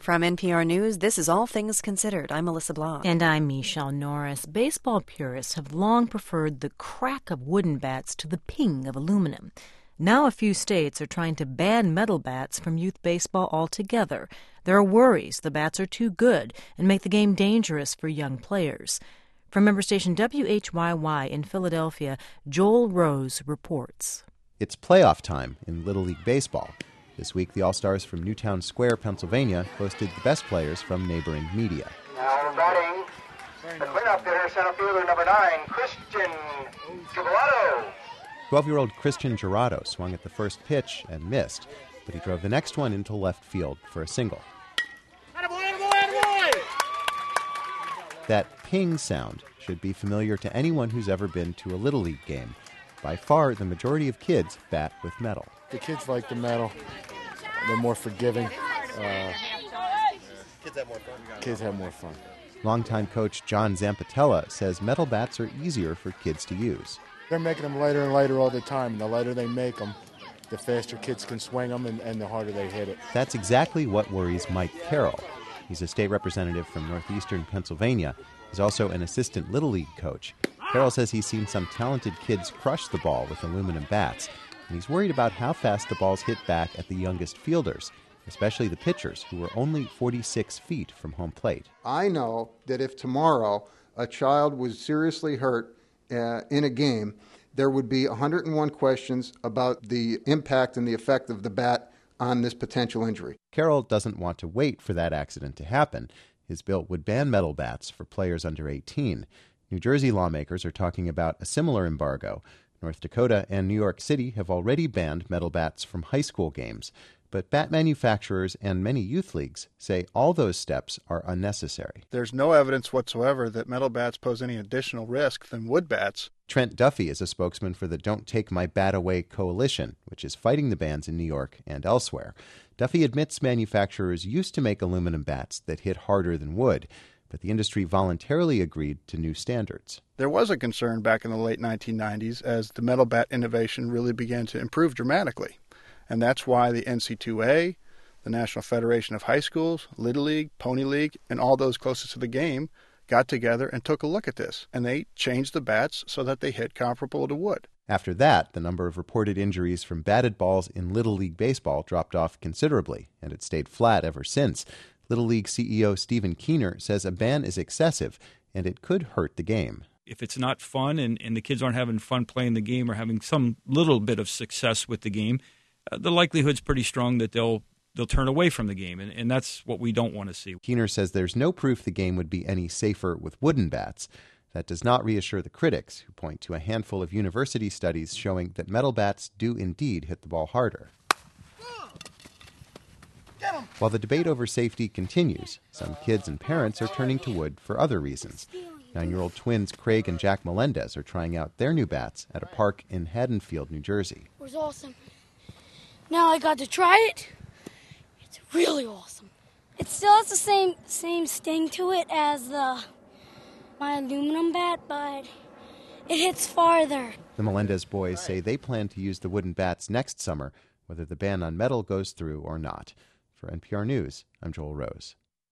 From NPR News, this is All Things Considered. I'm Melissa Blanc. And I'm Michelle Norris. Baseball purists have long preferred the crack of wooden bats to the ping of aluminum. Now a few states are trying to ban metal bats from youth baseball altogether. There are worries the bats are too good and make the game dangerous for young players. From member station WHYY in Philadelphia, Joel Rose reports. It's playoff time in Little League Baseball. This week, the All-Stars from Newtown Square, Pennsylvania, hosted the best players from neighboring media. Now batting, the cleanup hitter, center fielder number 9, Christian Gibraldo. 12-year-old Christian Gibraldo swung at the first pitch and missed, but he drove the next one into left field for a single. That ping sound should be familiar to anyone who's ever been to a Little League game. By far, the majority of kids bat with metal. The kids like the metal. They're more forgiving. Kids have more fun. Longtime coach John Zampatella says metal bats are easier for kids to use. They're making them lighter and lighter all the time. And the lighter they make them, the faster kids can swing them and the harder they hit it. That's exactly what worries Mike Carroll. He's a state representative from northeastern Pennsylvania. He's also an assistant Little League coach. Carroll says he's seen some talented kids crush the ball with aluminum bats, and he's worried about how fast the balls hit back at the youngest fielders, especially the pitchers, who were only 46 feet from home plate. I know that if tomorrow a child was seriously hurt in a game, there would be 101 questions about the impact and the effect of the bat on this potential injury. Carroll doesn't want to wait for that accident to happen. His bill would ban metal bats for players under 18. New Jersey lawmakers are talking about a similar embargo. North Dakota and New York City have already banned metal bats from high school games. But bat manufacturers and many youth leagues say all those steps are unnecessary. There's no evidence whatsoever that metal bats pose any additional risk than wood bats. Trent Duffy is a spokesman for the Don't Take My Bat Away coalition, which is fighting the bans in New York and elsewhere. Duffy admits manufacturers used to make aluminum bats that hit harder than wood, but the industry voluntarily agreed to new standards. There was a concern back in the late 1990s as the metal bat innovation really began to improve dramatically. And that's why the NC2A, the National Federation of High Schools, Little League, Pony League, and all those closest to the game got together and took a look at this. And they changed the bats so that they hit comparable to wood. After that, the number of reported injuries from batted balls in Little League Baseball dropped off considerably, and it stayed flat ever since. Little League CEO Stephen Keener says a ban is excessive, and it could hurt the game. If it's not fun and the kids aren't having fun playing the game or having some little bit of success with the game, the likelihood's pretty strong that they'll turn away from the game, and that's what we don't want to see. Keener says there's no proof the game would be any safer with wooden bats. That does not reassure the critics, who point to a handful of university studies showing that metal bats do indeed hit the ball harder. While the debate over safety continues, some kids and parents are turning to wood for other reasons. 9-year-old twins Craig and Jack Melendez are trying out their new bats at a park in Haddonfield, New Jersey. It was awesome. Now I got to try it. It's really awesome. It still has the same sting to it as my aluminum bat, but it hits farther. The Melendez boys say they plan to use the wooden bats next summer, whether the ban on metal goes through or not. For NPR News, I'm Joel Rose.